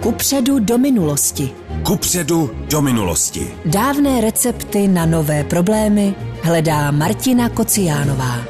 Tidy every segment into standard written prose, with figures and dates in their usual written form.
Kupředu do minulosti. Kupředu do minulosti. Dávné recepty na nové problémy hledá Martina Kociánová.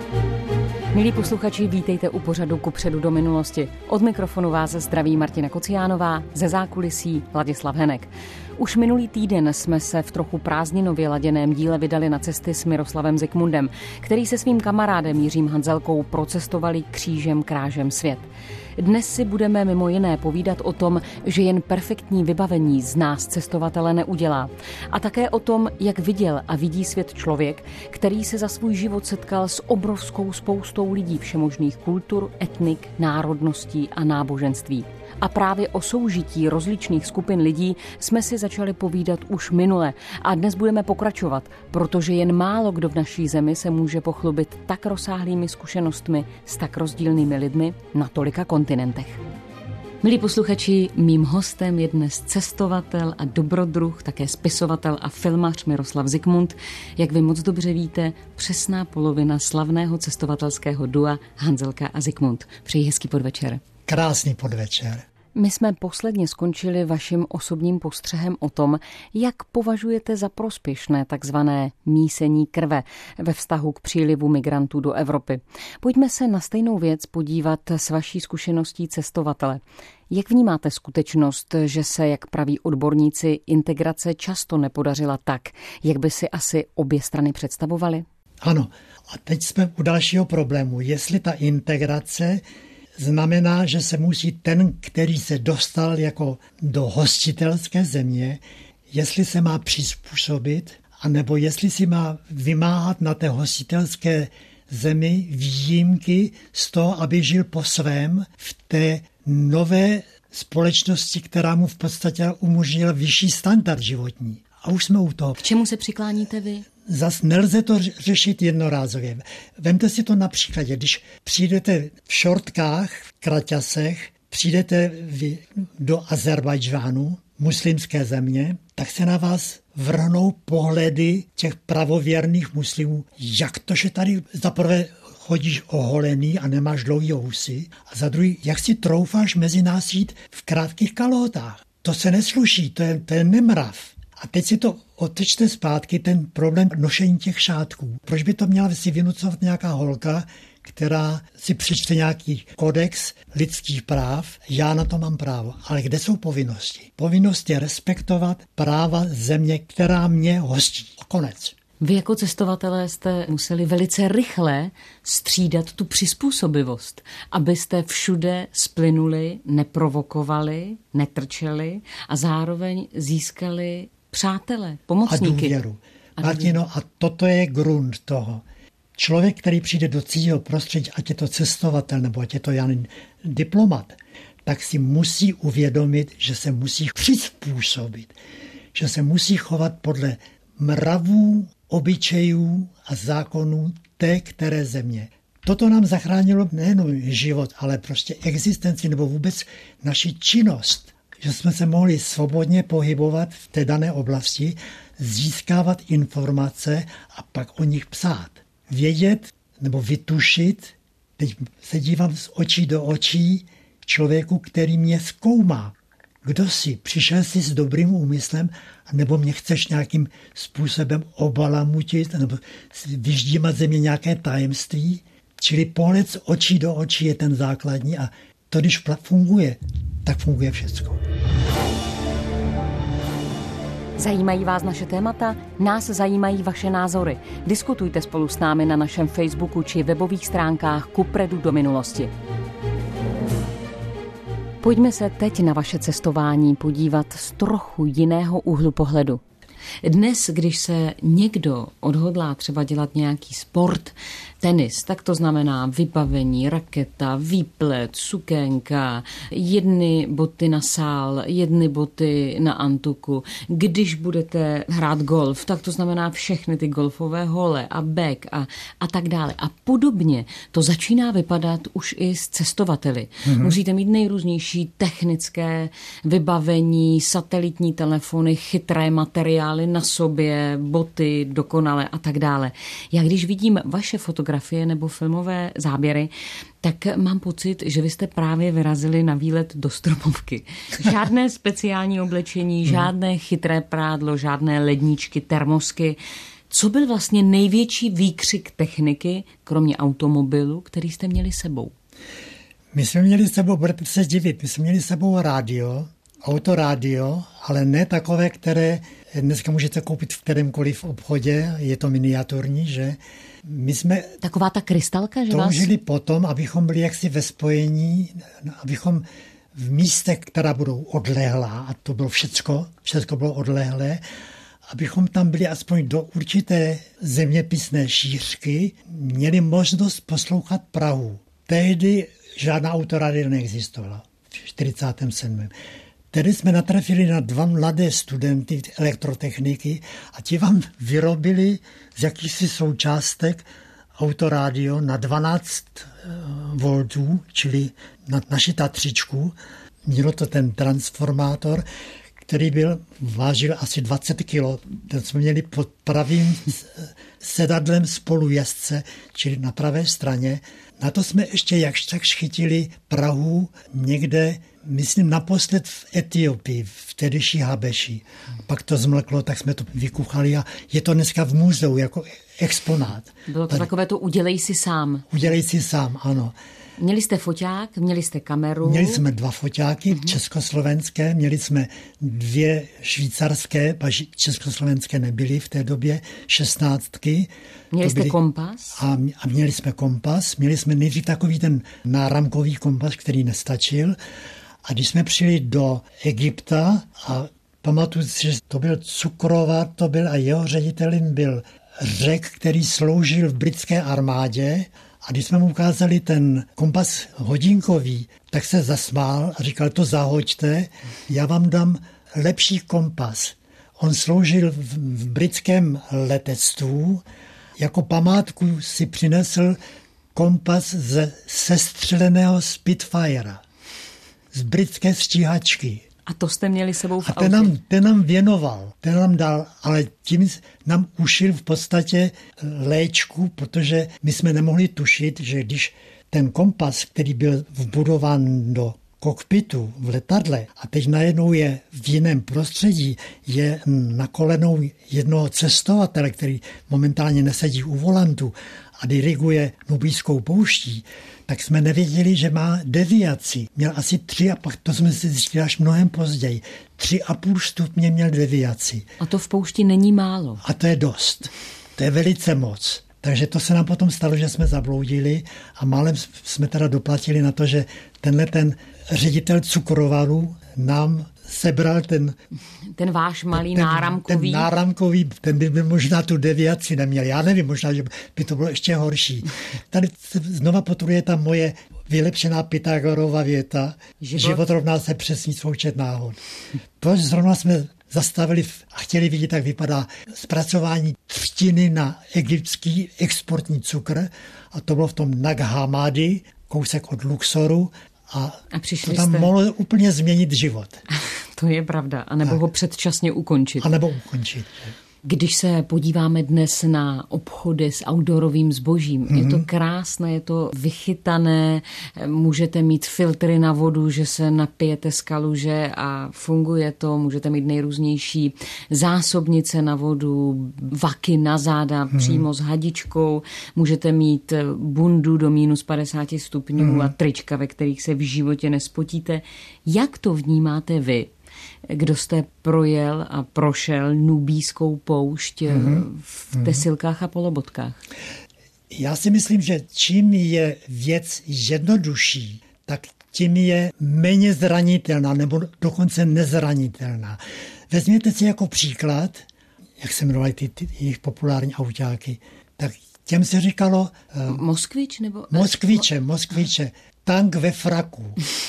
Milí posluchači, vítejte u pořadu Kupředu do minulosti. Od mikrofonu vás zdraví Martina Kociánová, ze zákulisí Ladislav Henek. Už minulý týden jsme se v trochu prázdninově laděném díle vydali na cesty s Miroslavem Zikmundem, který se svým kamarádem Jiřím Hanzelkou procestovali křížem krážem svět. Dnes si budeme mimo jiné povídat o tom, že jen perfektní vybavení z nás cestovatele neudělá. A také o tom, jak viděl a vidí svět člověk, který se za svůj život setkal s obrovskou spoustou lidí všemožných kultur, etnik, národností a náboženství. A právě o soužití rozličných skupin lidí jsme si začali povídat už minule a dnes budeme pokračovat, protože jen málo kdo v naší zemi se může pochlubit tak rozsáhlými zkušenostmi s tak rozdílnými lidmi na tolika kontinentech. Milí posluchači, mým hostem je dnes cestovatel a dobrodruh, také spisovatel a filmař Miroslav Zikmund. Jak vy moc dobře víte, přesná polovina slavného cestovatelského dua Hanzelka a Zikmund. Přeji hezký podvečer. Krásný podvečer. My jsme posledně skončili vaším osobním postřehem o tom, jak považujete za prospěšné takzvané mísení krve ve vztahu k přílivu migrantů do Evropy. Pojďme se na stejnou věc podívat s vaší zkušeností cestovatele. Jak vnímáte skutečnost, že se, jak praví odborníci, integrace často nepodařila tak, jak by si asi obě strany představovaly? Ano, a teď jsme u dalšího problému. Jestli ta integrace znamená, že se musí ten, který se dostal jako do hostitelské země, jestli se má přizpůsobit, anebo jestli si má vymáhat na té hostitelské zemi výjimky z toho, aby žil po svém v té nové společnosti, která mu v podstatě umožnila vyšší standard životní. A už jsme u toho. K čemu se přikláníte vy? Zas nelze to řešit jednorázově. Vemte si to na příkladě, když přijdete v šortkách, v kraťasech, přijdete do Azerbajdžánu, muslimské země, tak se na vás vrhnou pohledy těch pravověrných muslimů. Jak to, že tady zaprvé chodíš oholený a nemáš dlouhý housy, a za druhý, jak si troufáš mezi nás jít v krátkých kalhotách. To se nesluší, to je nemrav. A teď si to otečte zpátky, ten problém nošení těch šátků. Proč by to měla si vynucovat nějaká holka, která si přečte nějaký kodex lidských práv? Já na to mám právo. Ale kde jsou povinnosti? Povinnost je respektovat práva země, která mě hostí. Konec. Vy jako cestovatelé jste museli velice rychle střídat tu přizpůsobivost, abyste všude splynuli, neprovokovali, netrčeli a zároveň získali přátele, pomocníky. A důvěru. Martino, a toto je grunt toho. Člověk, který přijde do cizího prostředí, ať je to cestovatel, nebo ať je to diplomat, tak si musí uvědomit, že se musí přizpůsobit, že se musí chovat podle mravů, obyčejů a zákonů té které země. Toto nám zachránilo nejen život, ale prostě existenci nebo vůbec naši činnost. Že jsme se mohli svobodně pohybovat v té dané oblasti, získávat informace a pak o nich psát. Vědět nebo vytušit, teď se dívám z očí do očí člověku, který mě zkoumá. Kdo jsi? Přišel jsi s dobrým úmyslem, nebo mě chceš nějakým způsobem obalamutit, nebo vyždímat ze mě nějaké tajemství? Čili pohled z očí do očí je ten základní a to, když funguje, tak funguje všecko. Zajímají vás naše témata? Nás zajímají vaše názory. Diskutujte spolu s námi na našem Facebooku či webových stránkách Kupředu do minulosti. Pojďme se teď na vaše cestování podívat z trochu jiného úhlu pohledu. Dnes, když se někdo odhodlá třeba dělat nějaký sport, tenis, tak to znamená vybavení, raketa, výplet, sukénka, jedny boty na sál, jedny boty na antuku. Když budete hrát golf, tak to znamená všechny ty golfové hole a bag a tak dále. A podobně to začíná vypadat už i s cestovateli. Musíte mít nejrůznější technické vybavení, satelitní telefony, chytré materiály dělali na sobě, boty dokonale a tak dále. Já když vidím vaše fotografie nebo filmové záběry, tak mám pocit, že vy jste právě vyrazili na výlet do Stromovky. Žádné speciální oblečení, žádné chytré prádlo, žádné ledničky, termosky. Co byl vlastně největší výkřik techniky, kromě automobilu, který jste měli sebou? My jsme měli sebou, budete se divit, my jsme měli sebou rádio, autorádio, ale ne takové, které dneska můžete koupit v kterémkoliv obchodě, je to miniaturní, že? My jsme taková ta krystalka, že toužili potom, abychom byli jaksi ve spojení, abychom v místech, která budou odlehlá, a to bylo všecko bylo odlehlé, abychom tam byli aspoň do určité zeměpisné šířky, měli možnost poslouchat Prahu. Tehdy žádná autorádia neexistovala, v 47. Tedy jsme natrefili na 2 mladé studenty elektrotechniky a ti vám vyrobili z jakýchsi součástek autorádio na 12 voltů, čili na naši Tatřičku. Mělo to ten transformátor, který vážil asi 20 kg. Ten jsme měli pod pravým sedadlem spolujezdce, čili na pravé straně. Na to jsme ještě jakž tak chytili Prahu někde, myslím naposled v Etiopii, v tehdejší Habeši. Pak to zmlklo, tak jsme to vykuchali a je to dneska v muzeu jako exponát. Bylo to takové to udělej si sám. Udělej si sám, ano. Měli jste foťák, měli jste kameru. Měli jsme 2 foťáky československé, měli jsme 2 švýcarské, československé nebyly v té době, 16. Měli jste kompas? A měli jsme kompas. Měli jsme nejdřív takový ten náramkový kompas, který nestačil. A když jsme přijeli do Egypta a pamatuju si, že to byl cukrovar, a jeho ředitelem byl Řek, který sloužil v britské armádě. A když jsme mu ukázali ten kompas hodinkový, tak se zasmál a říkal, to zahoďte, já vám dám lepší kompas. On sloužil v britském letectvu, jako památku si přinesl kompas ze sestřeleného Spitfire, z britské stíhačky. A to jste měli sebou v autě? Ten nám věnoval, ten nám dal, ale tím nám ušil v podstatě léčku, protože my jsme nemohli tušit, že když ten kompas, který byl vbudován do kokpitu v letadle a teď najednou je v jiném prostředí, je na kolenou jednoho cestovatele, který momentálně nesedí u volantu a diriguje Nubijskou pouští, tak jsme nevěděli, že má deviaci. Měl asi 3, a pak to jsme si zjistili až mnohem později. 3,5 stupně měl deviaci. A to v poušti není málo. A to je dost. To je velice moc. Takže to se nám potom stalo, že jsme zabloudili a málem jsme teda doplatili na to, že ten ředitel cukrovaru nám sebral ten váš malý náramkový. Ten náramkový, ten by možná tu deviaci neměl. Já nevím, možná, že by to bylo ještě horší. Tady se znova potvrduje ta moje vylepšená Pythagorova věta. Život rovná se přesný součet náhod. Proč zrovna jsme zastavili a chtěli vidět, jak vypadá zpracování třtiny na egyptský exportní cukr. A to bylo v tom Nag Hammadi, kousek od Luxoru. A to tam mohlo úplně změnit život. To je pravda. A nebo ho předčasně ukončit. A nebo ukončit. Když se podíváme dnes na obchody s outdoorovým zbožím, je to krásné, je to vychytané, můžete mít filtry na vodu, že se napijete z kaluže a funguje to, můžete mít nejrůznější zásobnice na vodu, vaky na záda přímo s hadičkou, můžete mít bundu do minus 50 stupňů a trička, ve kterých se v životě nespotíte. Jak to vnímáte vy? Kdo jste projel a prošel Nubijskou poušť v tesilkách a polobotkách? Já si myslím, že čím je věc jednodušší, tak tím je méně zranitelná nebo dokonce nezranitelná. Vezměte si jako příklad, jak se jmenovali ty jejich populární autáky, tak těm se říkalo... Moskvič nebo... Moskviče. Tank ve fraku.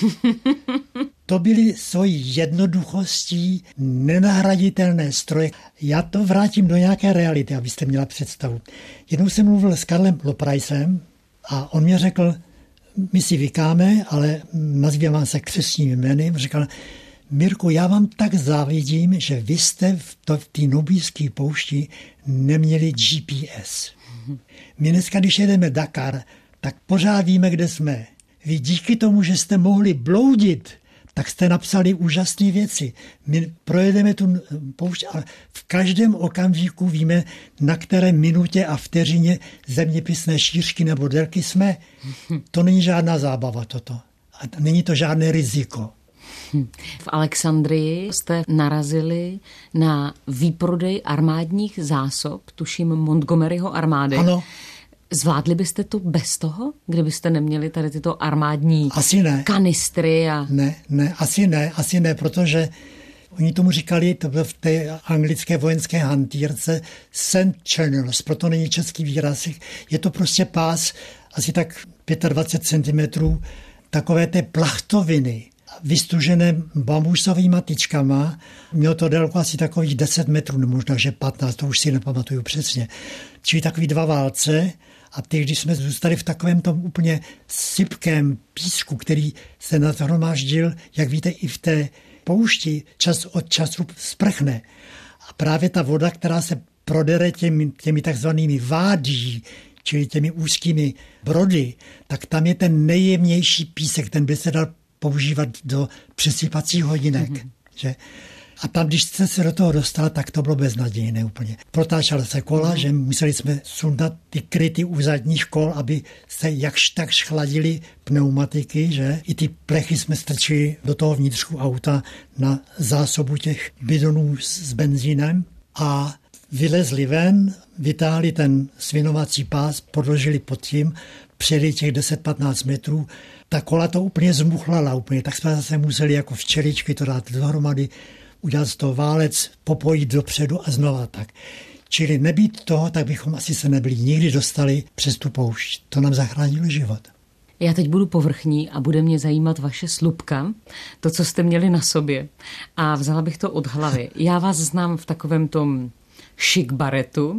To byly svojí jednoduchostí nenahraditelné stroje. Já to vrátím do nějaké reality, abyste měla představu. Jednou jsem mluvil s Karlem Loprajsem a on mě řekl, my si vykáme, ale nazýváme se křestním jménem. Říkal, Mirku, já vám tak závidím, že vy jste v té nubijské poušti neměli GPS. My dneska, když jedeme Dakar, tak pořád víme, kde jsme. Vy díky tomu, že jste mohli bloudit, tak jste napsali úžasné věci. My projedeme tu poušť a v každém okamžiku víme, na které minutě a vteřině zeměpisné šířky nebo délky jsme. To není žádná zábava toto. A není to žádné riziko. V Alexandrii jste narazili na výprodej armádních zásob, tuším Montgomeryho armády. Ano. Zvládli byste to bez toho, kdybyste neměli tady tyto armádní asi ne. kanistry? Asi ne, protože oni tomu říkali, to bylo v té anglické vojenské hantýrce, sand channels, proto není český výraz. Je to prostě pás asi tak 25 cm, takové té plachtoviny, vystužené bambusovýma tyčkama. Mělo to délku asi takových 10 metrů, no možná, že 15, to už si nepamatuju přesně. Čili takový 2 válce. A teď, když jsme zůstali v takovém tom úplně sypkém písku, který se nashromáždil, jak víte, i v té poušti, čas od času sprchne. A právě ta voda, která se prodere těmi takzvanými vádí, čili těmi úzkými brody, tak tam je ten nejjemnější písek, ten by se dal používat do přesypacích hodinek. Že? A tam, když jste se do toho dostal, tak to bylo beznadějné úplně. Protáčela se kola, že museli jsme sundat ty kryty u zadních kol, aby se jakž tak chladily pneumatiky, že? I ty plechy jsme strčili do toho vnitřku auta na zásobu těch bidonů s benzínem a vylezli ven, vytáhli ten svinovací pás, podložili pod tím, přijeli těch 10-15 metrů, ta kola to úplně zmuchlala úplně, tak jsme zase museli jako včeličky to dát dohromady, udělat z toho válec, popojit dopředu a znova tak. Čili nebýt toho, tak bychom asi se nebyli nikdy dostali přes tu poušť. To nám zachránilo život. Já teď budu povrchní a bude mě zajímat vaše slupka, to, co jste měli na sobě. A vzala bych to od hlavy. Já vás znám v takovém tom šik baretu,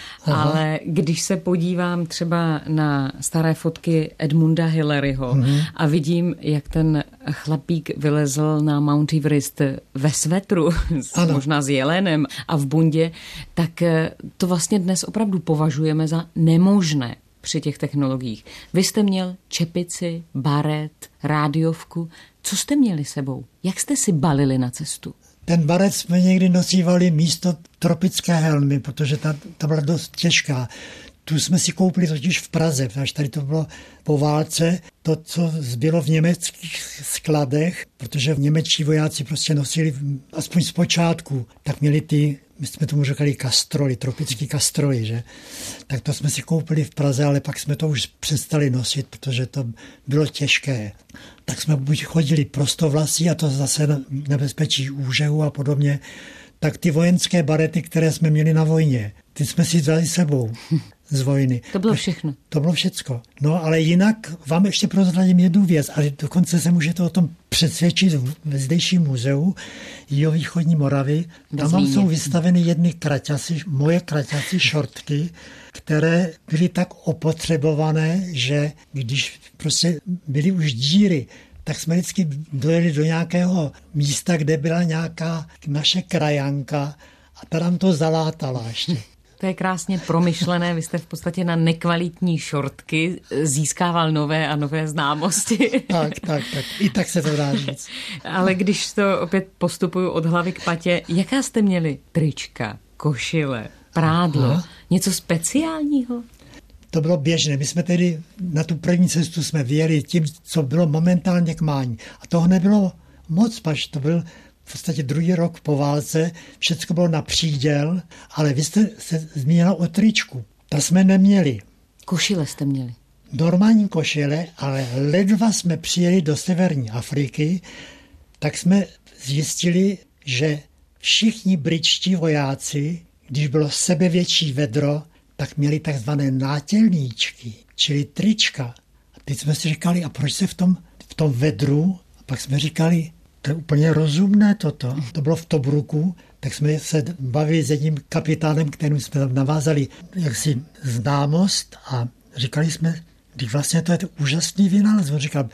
ale když se podívám třeba na staré fotky Edmunda Hillaryho a vidím, jak ten chlapík vylezl na Mount Everest ve svetru, možná s jelenem a v bundě, tak to vlastně dnes opravdu považujeme za nemožné při těch technologiích. Vy jste měl čepici, baret, rádiovku. Co jste měli sebou? Jak jste si balili na cestu? Ten baret jsme někdy nosívali místo tropické helmy, protože ta byla dost těžká. Tu jsme si koupili totiž v Praze, protože tady to bylo po válce. To, co zbylo v německých skladech, protože němečtí vojáci prostě nosili, aspoň z počátku, tak měli my jsme tomu říkali kastroly, tropický kastroly, že? Tak to jsme si koupili v Praze, ale pak jsme to už přestali nosit, protože to bylo těžké. Tak jsme buď chodili prostovlasí a to zase nebezpečí úžehu a podobně, tak ty vojenské barety, které jsme měli na vojně, ty jsme si vzali sebou z vojny. To bylo všechno. To bylo všecko. No ale jinak vám ještě prozradím jednu věc, ale dokonce se můžete o tom přesvědčit ve zdejším muzeu Jihovýchodní Moravy. Tam jsou vystaveny jedny kraťasy, moje kraťasy šortky, které byly tak opotřebované, že když prostě byly už díry, tak jsme vždycky dojeli do nějakého místa, kde byla nějaká naše krajanka a ta nám to zalátala ještě. To je krásně promyšlené, vy jste v podstatě na nekvalitní šortky získával nové a nové známosti. Tak. I tak se to dá říct. Ale když to opět postupuju od hlavy k patě, jaká jste měli trička, košile, prádlo, něco speciálního? To bylo běžné. My jsme tedy na tu první cestu jsme vyjeli tím, co bylo momentálně k mání. A toho nebylo moc, pač to byl v podstatě druhý rok po válce, všecko bylo na příděl, ale vy jste se zmínila o tričku. To jsme neměli. Košile jste měli? Normální košile, ale ledva jsme přijeli do severní Afriky, tak jsme zjistili, že všichni britští vojáci, když bylo sebevětší vedro, tak měli takzvané nátělníčky, čili trička. A teď jsme si říkali, a proč se v tom vedru? A pak jsme říkali, to je úplně rozumné toto. To bylo v Tobruku, tak jsme se bavili s jedním kapitánem, kterým jsme tam navázali jaksi známost a říkali jsme, když vlastně to je úžasný vynález. On říkal,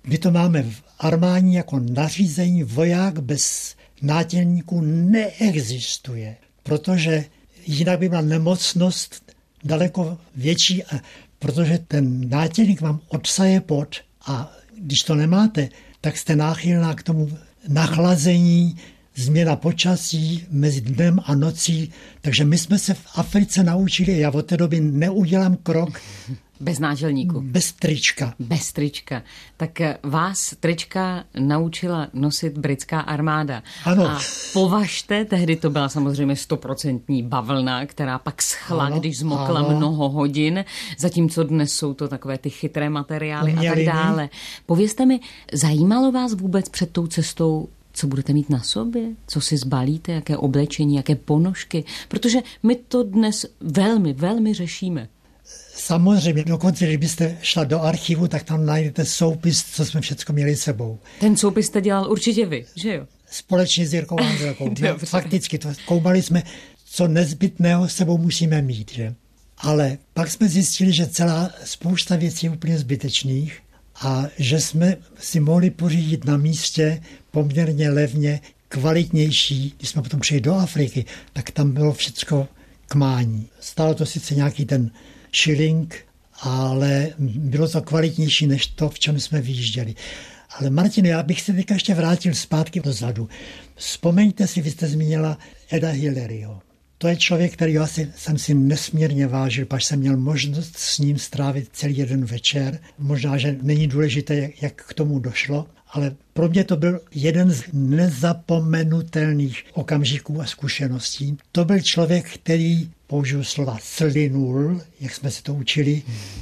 My to máme v armádě jako nařízení, voják bez nátělníků neexistuje, protože jinak by byla nemocnost daleko větší, protože ten nátělník vám odsaje pot a když to nemáte, tak jste náchylná k tomu nachlazení, změna počasí mezi dnem a nocí. Takže my jsme se v Africe naučili, já od té doby neudělám krok bez nátělníku. Bez trička. Bez trička. Tak vás trička naučila nosit britská armáda. Ano. A považte, tehdy to byla samozřejmě 100% bavlna, která pak schla, ano, když zmokla mnoho hodin, zatímco dnes jsou to takové ty chytré materiály a tak dále. Povězte mi, zajímalo vás vůbec před tou cestou, co budete mít na sobě, co si zbalíte, jaké oblečení, jaké ponožky, protože my to dnes velmi, velmi řešíme. Samozřejmě, dokonce, kdybyste šla do archivu, tak tam najdete soupis, co jsme všechno měli sebou. Ten soupis jste dělal určitě vy, že jo? Společně s Jirkou Hanzelkou. Fakticky, koumali jsme, co nezbytného sebou musíme mít, že? Ale pak jsme zjistili, že celá spousta věcí je úplně zbytečných a že jsme si mohli pořídit na místě poměrně levně kvalitnější. Když jsme potom přijeli do Afriky, tak tam bylo všechno k mání. Stálo to sice nějaký ten šilink, ale bylo to kvalitnější než to, v čem jsme vyjížděli. Ale Martine, já bych se teďka ještě vrátil zpátky dozadu. Vzpomeňte si, vy jste zmínila Eda Hilleryho. To je člověk, který jsem si nesmírně vážil, až jsem měl možnost s ním strávit celý jeden večer. Možná, že není důležité, jak k tomu došlo, ale pro mě to byl jeden z nezapomenutelných okamžiků a zkušeností. To byl člověk, který, použil slova, slinul, jak jsme se to učili,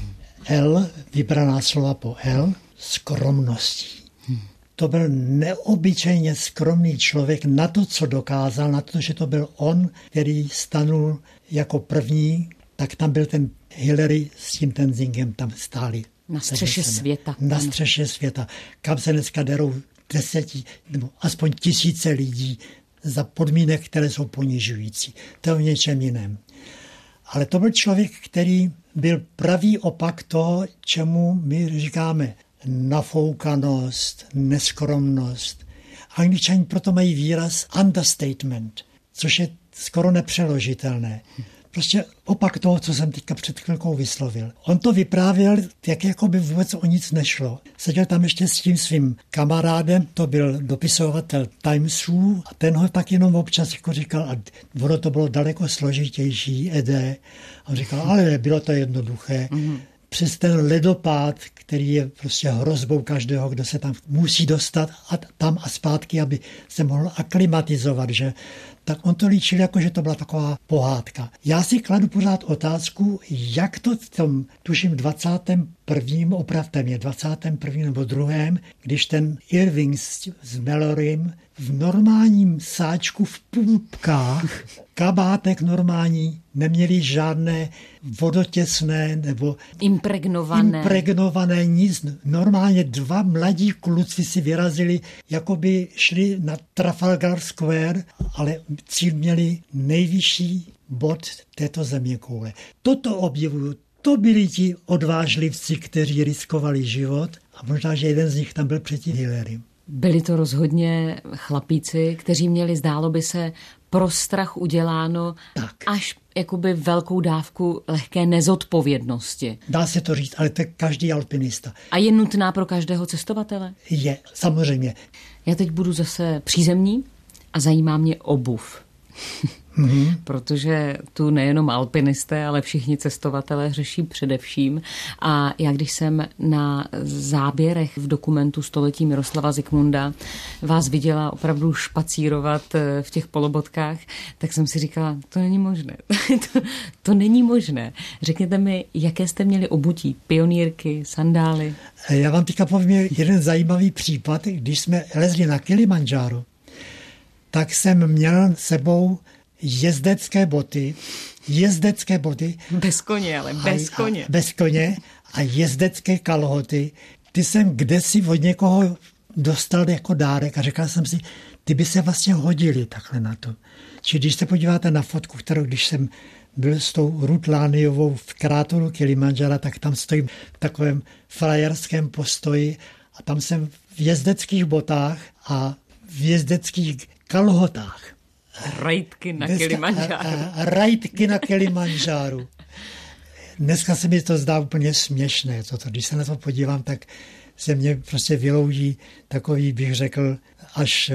L, vybraná slova po L, skromností. To byl neobyčejně skromný člověk na to, co dokázal, na to, že to byl on, který stanul jako první, tak tam byl ten Hillary s tím Tenzingem, tam stáli. Na střeše světa. Na střeše světa. Kam se dneska derou 10 nebo aspoň 1000 lidí za podmínek, které jsou ponižující. To je o něčem jiném. Ale to byl člověk, který byl pravý opak toho, čemu my říkáme nafoukanost, neskromnost. Angličani proto mají výraz understatement, což je skoro nepřeložitelné. Prostě opak toho, co jsem teďka před chvilkou vyslovil. On to vyprávěl, jako by vůbec o nic nešlo. Seděl tam ještě s tím svým kamarádem, to byl dopisovatel Timesu, a ten ho tak jenom občas jako říkal, a ono to bylo daleko složitější, Ede. A on říkal, ale bylo to jednoduché. Přes ten ledopád, který je prostě hrozbou každého, kdo se tam musí dostat tam a zpátky, aby se mohl aklimatizovat, že? Tak on to líčil jako, že to byla taková pohádka. Já si kladu pořád otázku, jak to v tom, tuším, 21. opravte mě, 21. nebo 2., když ten Irving s Mallorym v normálním sáčku v pupkách, kabátek normální, neměli žádné vodotěsné nebo impregnované nic. Normálně 2 mladí kluci si vyrazili, jako by šli na Trafalgar Square, ale cíl měli nejvyšší bod této zeměkoule. Toto objevuju. To byli ti odvážlivci, kteří riskovali život a možná, že jeden z nich tam byl předtím Hillerym. Byli to rozhodně chlapíci, kteří měli, zdálo by se, pro strach uděláno tak. Až jakoby velkou dávku lehké nezodpovědnosti. Dá se to říct, ale to je každý alpinista. A je nutná pro každého cestovatele? Je, samozřejmě. Já teď budu zase přízemní a zajímá mě obuv. Protože tu nejenom alpinisté, ale všichni cestovatelé řeší především. A já když jsem na záběrech v dokumentu Století Miroslava Zikmunda vás viděla opravdu špacírovat v těch polobotkách, tak jsem si říkala, to není možné. to není možné. Řekněte mi, jaké jste měli obutí? Pionýrky, sandály? Já vám teďka povím jeden zajímavý případ. Když jsme lezli na Kilimandžáro, tak jsem měl sebou jezdecké boty. Bez koně, ale bez koně. Bez koně a jezdecké kalhoty. Ty jsem kdesi od někoho dostal jako dárek a říkal jsem si, ty by se vlastně hodili takhle na to. Či když se podíváte na fotku, kterou když jsem byl s tou Ruth Laniovou v kráteru Kilimandžára, tak tam stojím v takovém frajerském postoji A tam jsem v jezdeckých botách a v jezdeckých kalhotách. Rajtky na Kilimanjáru. Rajtky na Kilimanjáru. Dneska se mi to zdá úplně směšné. Když se na to podívám, tak se mě prostě vyloudí takový, bych řekl, až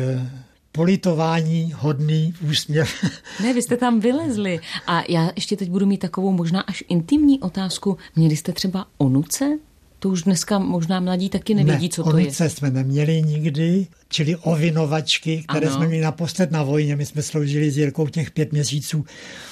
politování hodný úsměv. Ne, vy jste tam vylezli. A já ještě teď budu mít takovou možná až intimní otázku. Měli jste třeba onuce? To už dneska možná mladí taky nevědí, co to je. Onuce jsme neměli nikdy, čili ovinovačky, které jsme měli naposled na vojně. My jsme sloužili s Jirkou těch 5 měsíců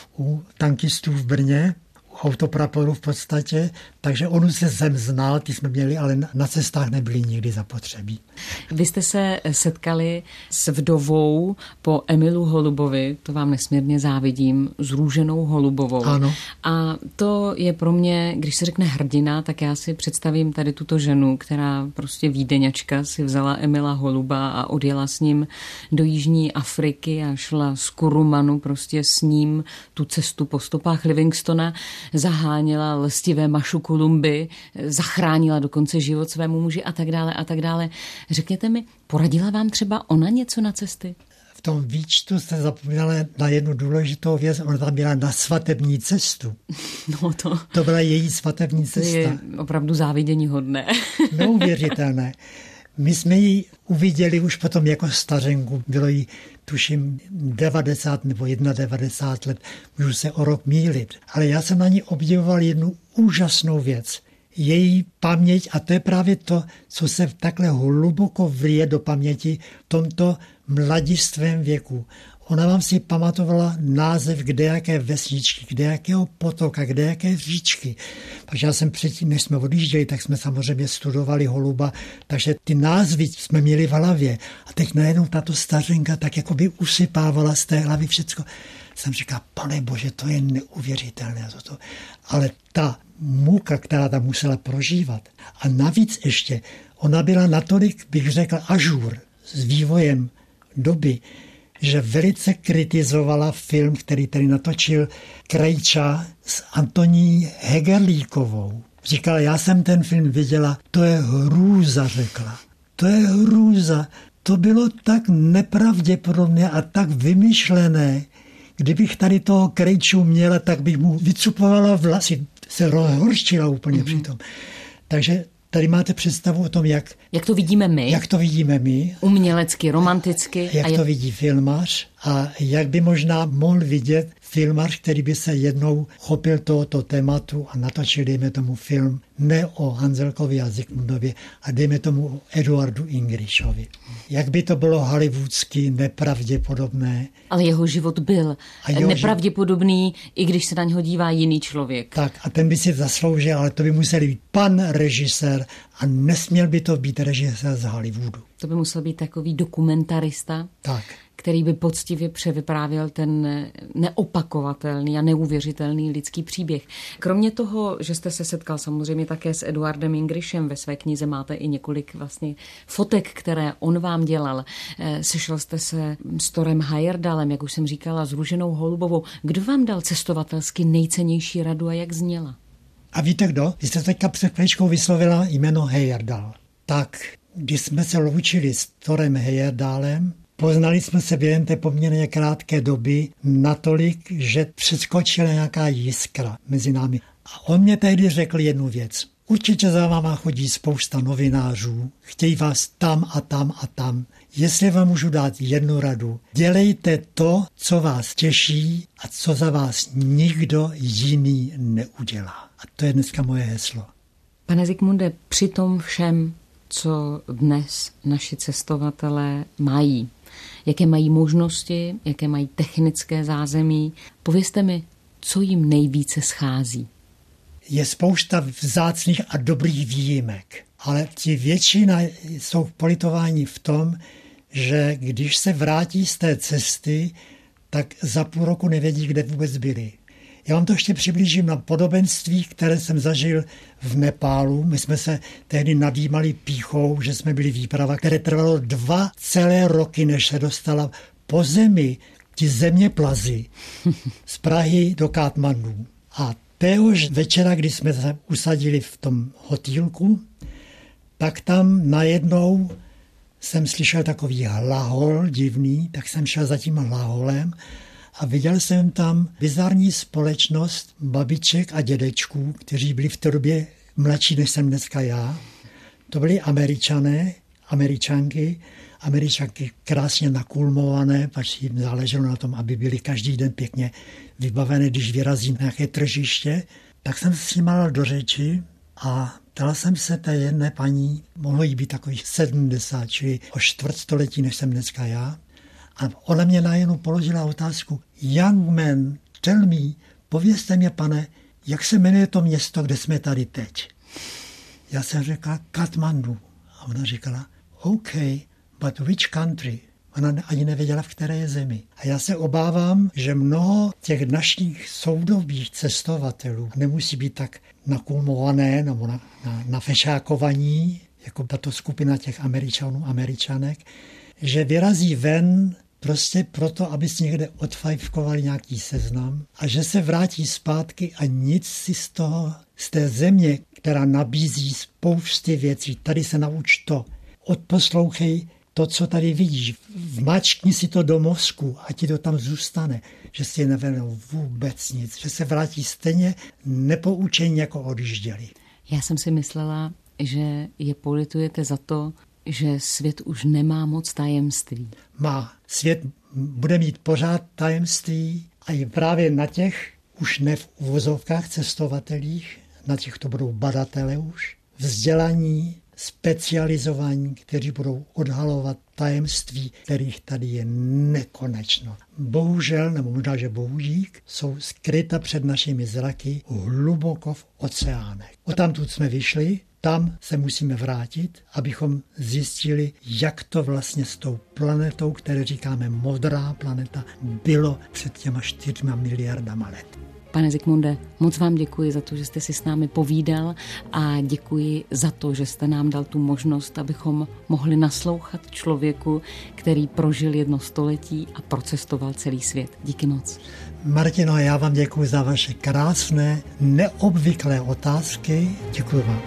u tankistů v Brně, autopraporu v podstatě, takže onuce jsem znal, ty jsme měli, ale na cestách nebyly nikdy zapotřebí. Vy jste se setkali s vdovou po Emilu Holubovi, to vám nesmírně závidím, s Růženou Holubovou. Ano. A to je pro mě, když se řekne hrdina, tak já si představím tady tuto ženu, která prostě vídeňačka si vzala Emila Holuba a odjela s ním do Jižní Afriky a šla z Kurumanu prostě s ním tu cestu po stopách Livingstona, zaháněla lstivé mašu Kolumby, zachránila dokonce život svému muži a tak dále a tak dále. Řekněte mi, poradila vám třeba ona něco na cesty? V tom výčtu jste zapomněla na jednu důležitou věc, ona tam byla na svatební cestu. No to byla její svatební cesta. To je opravdu závidění hodné. Neuvěřitelné. My jsme ji uviděli už potom jako stařenku. Bylo jí, tuším, 90 nebo 91 let. Můžu se o rok mýlit. Ale já jsem na ní obdivoval jednu úžasnou věc. Její paměť, a to je právě to, co se takhle hluboko vlije do paměti v tomto mladistvém věku. Ona vám si pamatovala název kdejaké vesničky, kdejakého potoka, kdejaké říčky. Takže já jsem předtím, než jsme odjížděli, tak jsme samozřejmě studovali Holuba, takže ty názvy jsme měli v hlavě. A teď najednou tato stařenka tak jako by usypávala z té hlavy všecko. Jsem říkal, Pane Bože, to je neuvěřitelné. Ale ta muka, která tam musela prožívat. A navíc ještě, ona byla natolik, bych řekl, ažur s vývojem doby, že velice kritizovala film, který tady natočil Krejča s Antoní Hegerlíkovou. Říkala, já jsem ten film viděla, to je hrůza, řekla. To je hrůza. To bylo tak nepravděpodobné a tak vymyšlené. Kdybych tady toho Krejču měla, tak bych mu vycupovala vlasy. Se rozhorčila úplně přitom. Takže tady máte představu o tom, jak to vidíme my. Jak to vidíme my. Umělecky, romanticky. Jak to vidí filmař a jak by možná mohl vidět filmař, který by se jednou chopil tohoto tématu a natočil, dejme tomu, film ne o Hanzelkovi a Zikmundovi, a dejme tomu o Eduardu Ingrišovi. Jak by to bylo hollywoodsky nepravděpodobné. Ale jeho život byl nepravděpodobný, i když se na něho dívá jiný člověk. Tak a ten by si zasloužil, ale to by musel být pan režisér a nesměl by to být režisér z Hollywoodu. To by musel být takový dokumentarista, tak, který by poctivě převyprávěl ten neopakovatelný a neuvěřitelný lidský příběh. Kromě toho, že jste se setkal samozřejmě také s Eduardem Ingrišem, ve své knize máte i několik vlastně fotek, které on vám dělal. Sešel jste se s Thorem Heyerdalem, jak už jsem říkala, s Růženou Holubovou. Kdo vám dal cestovatelsky nejcennější radu a jak zněla? A víte kdo? Vy jste teďka před chvíličkou vyslovila jméno Heyerdal. Tak, když jsme se loučili s Thorem Heyerdalem, poznali jsme se během té poměrně krátké doby natolik, že přeskočila nějaká jiskra mezi námi. A on mě tehdy řekl jednu věc. Určitě za váma chodí spousta novinářů, chtějí vás tam a tam a tam. Jestli vám můžu dát jednu radu, dělejte to, co vás těší a co za vás nikdo jiný neudělá. A to je dneska moje heslo. Pane Zikmunde, při tom všem, co dnes naši cestovatelé mají, jaké mají možnosti, jaké mají technické zázemí, povězte mi, co jim nejvíce schází. Je spousta vzácných a dobrých výjimek, ale ti většina jsou v politování v tom, že když se vrátí z té cesty, tak za půl roku nevědí, kde vůbec byli. Já vám to ještě přiblížím na podobenství, které jsem zažil v Nepálu. My jsme se tehdy nadýmali pýchou, že jsme byli výprava, které trvalo 2 celé roky, než se dostala po zemi ti zeměplazy z Prahy do Katmandu. A téhož večera, kdy jsme se usadili v tom hotýlku, tak tam najednou jsem slyšel takový hlahol divný, tak jsem šel za tím hlaholem a viděl jsem tam bizarní společnost babiček a dědečků, kteří byli v té době mladší, než jsem dneska já. To byli Američanky krásně nakulmované, pač jim záleželo na tom, aby byli každý den pěkně vybavené, když vyrazí na nějaké tržiště. Tak jsem s nimi dal do řeči a ptal jsem se té jedné paní, mohlo jí být takových 70, čili o čtvrtstoletí, než jsem dneska já. A ona mě najednou položila otázku: Young man, tell me, povězte mě, pane, jak se jmenuje to město, kde jsme tady teď? Já jsem řekla Kathmandu. A ona říkala, OK, but which country? Ona ani nevěděla, v které je zemi. A já se obávám, že mnoho těch našich soudobých cestovatelů nemusí být tak nakulmované nebo nafešákovaní, jako tato skupina těch Američanek, že vyrazí ven prostě proto, aby si někde odfajfkovali nějaký seznam a že se vrátí zpátky a nic si z té země, která nabízí spousty věcí, tady se nauč to, odposlouchej to, co tady vidíš, vmačkni si to do mozku a ti to tam zůstane, že si nevěnou vůbec nic, že se vrátí stejně nepoučení, jako odjížděli. Já jsem si myslela, že je politujete za to, že svět už nemá moc tajemství. Má. Svět bude mít pořád tajemství a i právě na těch, už ne v uvozovkách cestovatelích, na těch to budou badatelé už, vzdělaní, specializovaní, kteří budou odhalovat tajemství, kterých tady je nekonečno. Bohužel, nebo možná, že bohudík, jsou skryta před našimi zraky hluboko v oceánech. Odtamtud jsme vyšli, tam se musíme vrátit, abychom zjistili, jak to vlastně s tou planetou, které říkáme modrá planeta, bylo před těma 4 miliardama let. Pane Zikmunde, moc vám děkuji za to, že jste si s námi povídal a děkuji za to, že jste nám dal tu možnost, abychom mohli naslouchat člověku, který prožil 1 století a procestoval celý svět. Díky moc. Martino, já vám děkuji za vaše krásné, neobvyklé otázky. Děkuji vám.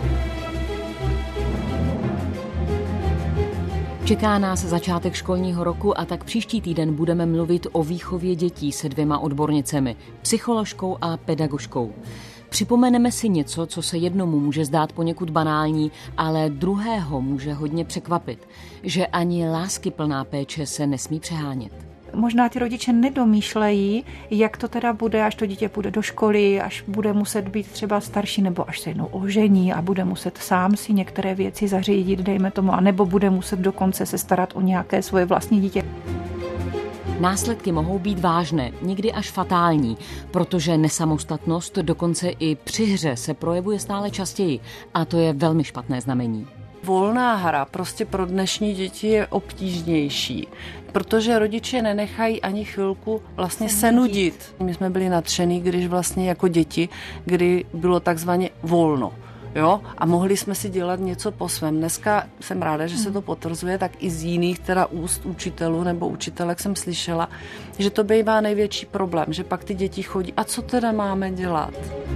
Čeká nás začátek školního roku a tak příští týden budeme mluvit o výchově dětí se 2 odbornicemi, psycholožkou a pedagožkou. Připomeneme si něco, co se jednomu může zdát poněkud banální, ale druhého může hodně překvapit, že ani láskyplná péče se nesmí přehánět. Možná ty rodiče nedomýšlejí, jak to teda bude, až to dítě půjde do školy, až bude muset být třeba starší, nebo až se jednou ožení a bude muset sám si některé věci zařídit, dejme tomu, anebo bude muset dokonce se starat o nějaké svoje vlastní dítě. Následky mohou být vážné, někdy až fatální, protože nesamostatnost dokonce i při hře se projevuje stále častěji a to je velmi špatné znamení. Volná hra prostě pro dnešní děti je obtížnější, protože rodiče nenechají ani chvilku vlastně se nudit. My jsme byli nadšený, když vlastně jako děti, kdy bylo takzvaně volno. Jo? A mohli jsme si dělat něco po svém. Dneska jsem ráda, že se to potvrzuje, tak i z jiných teda úst učitelů nebo učitelek jsem slyšela, že to bývá největší problém, že pak ty děti chodí. A co teda máme dělat?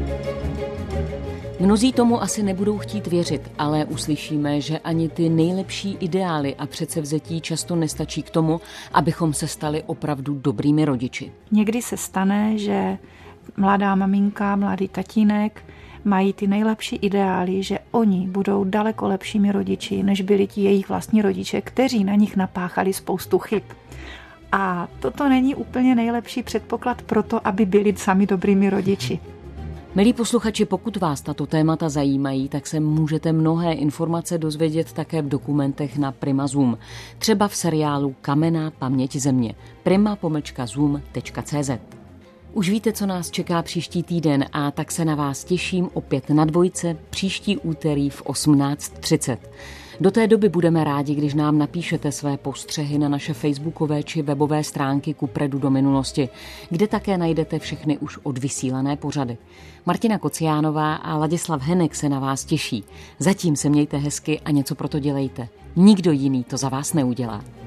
Mnozí tomu asi nebudou chtít věřit, ale uslyšíme, že ani ty nejlepší ideály a předsevzetí často nestačí k tomu, abychom se stali opravdu dobrými rodiči. Někdy se stane, že mladá maminka, mladý tatínek mají ty nejlepší ideály, že oni budou daleko lepšími rodiči, než byli ti jejich vlastní rodiče, kteří na nich napáchali spoustu chyb. A toto není úplně nejlepší předpoklad pro to, aby byli sami dobrými rodiči. Milí posluchači, pokud vás tato témata zajímají, tak se můžete mnohé informace dozvědět také v dokumentech na Prima Zoom. Třeba v seriálu Kamenná paměť země. prima-zoom.cz. Už víte, co nás čeká příští týden a tak se na vás těším opět na Dvojce příští úterý v 18:30. Do té doby budeme rádi, když nám napíšete své postřehy na naše facebookové či webové stránky Kupředu do minulosti, kde také najdete všechny už odvysílané pořady. Martina Kociánová a Ladislav Henek se na vás těší. Zatím se mějte hezky a něco pro to dělejte. Nikdo jiný to za vás neudělá.